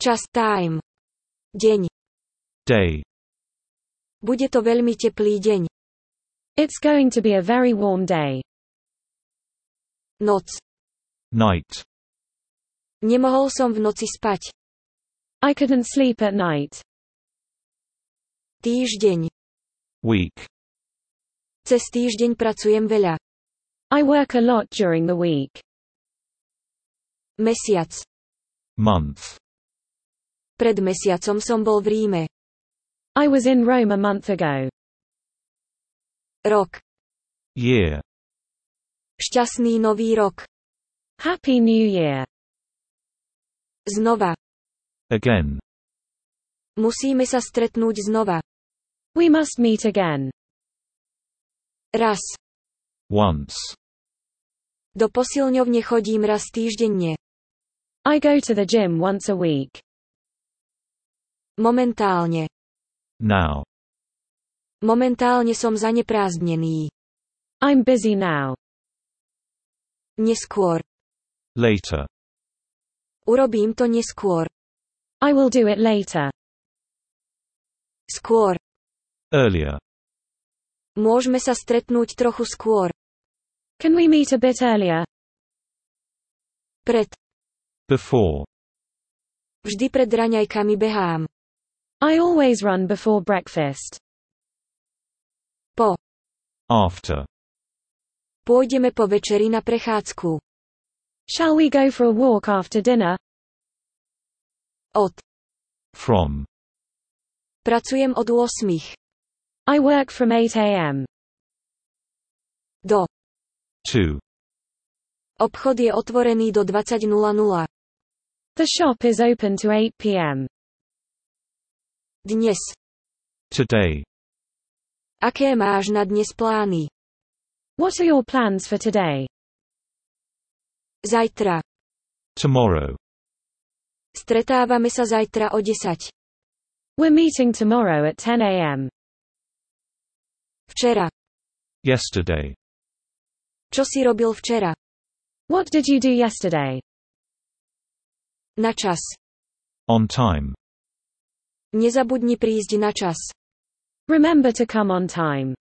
Čas, time. Deň. Day. Bude to veľmi teplý deň. It's going to be a very warm day. Noc. Night. Nemohol som v noci spať. I couldn't sleep at night. Týždeň. Week. Cez týždeň pracujem veľa. I work a lot during the week. Mesiac. Month. Pred mesiacom som bol v Ríme. I was in Rome a month ago. Rok. Year. Šťastný nový rok. Happy New Year. Znova. Again. Musíme sa stretnúť znova. We must meet again. Raz. Once. Do posilňovne chodím raz týždenne. I go to the gym once a week. Momentálne. Now. Momentálne som zaneprázdnený. I'm busy now. Neskôr. Later. Urobím to neskôr. I will do it later. Skôr. Earlier. Môžeme sa stretnúť trochu skôr. Can we meet a bit earlier? Pred. Before. Vždy pred raňajkami behám. I always run before breakfast. Po. After. Pôjdeme po večeri na prechádzku. Shall we go for a walk after dinner? Od. From. Pracujem od 8. I work from 8 a.m. Do. To. Obchod je otvorený do 20:00. The shop is open to 8 p.m. Dnes. Today. Aké máš na dnes plány? What are your plans for today? Zajtra. Tomorrow. Stretávame sa zajtra o 10. We're meeting tomorrow at 10 a.m. Včera. Yesterday. Čo si robil včera? What did you do yesterday? Na čas. On time. Nezabudni prísť na čas. Remember to come on time.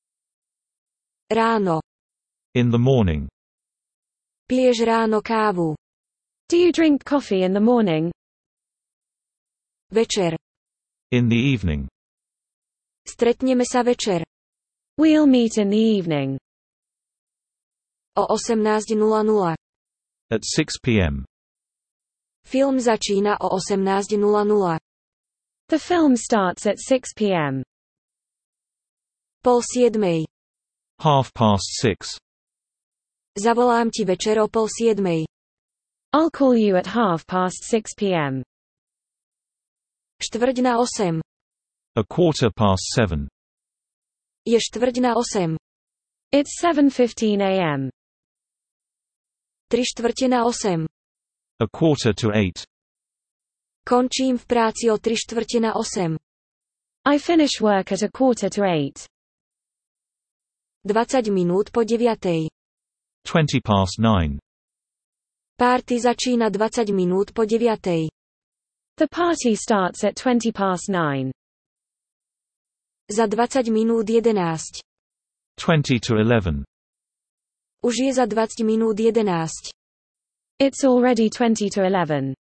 Ráno. In the morning. Piješ ráno kávu. Do you drink coffee in the morning? Večer. In the evening. Stretneme sa večer. We'll meet in the evening. O 18:00. At 6 p.m. Film začína o 18:00. The film starts at 6 p.m. 6:30. 6:30. Zavolám ti večer o 6:30. I'll call you at 6:30 p.m. 7:45. A 7:15. Je 7:45. It's 7:15 a.m. 7:45. A 7:45. Končím v práci o 7:45. I finish work at 7:45. 20 minút po 9:00. 9:20. Párty začína 20 minút po 9:00. The party starts at 9:20. Za 20 minút 11. 20 to 11. Už je za 20 minút 11. It's already 20 to 11.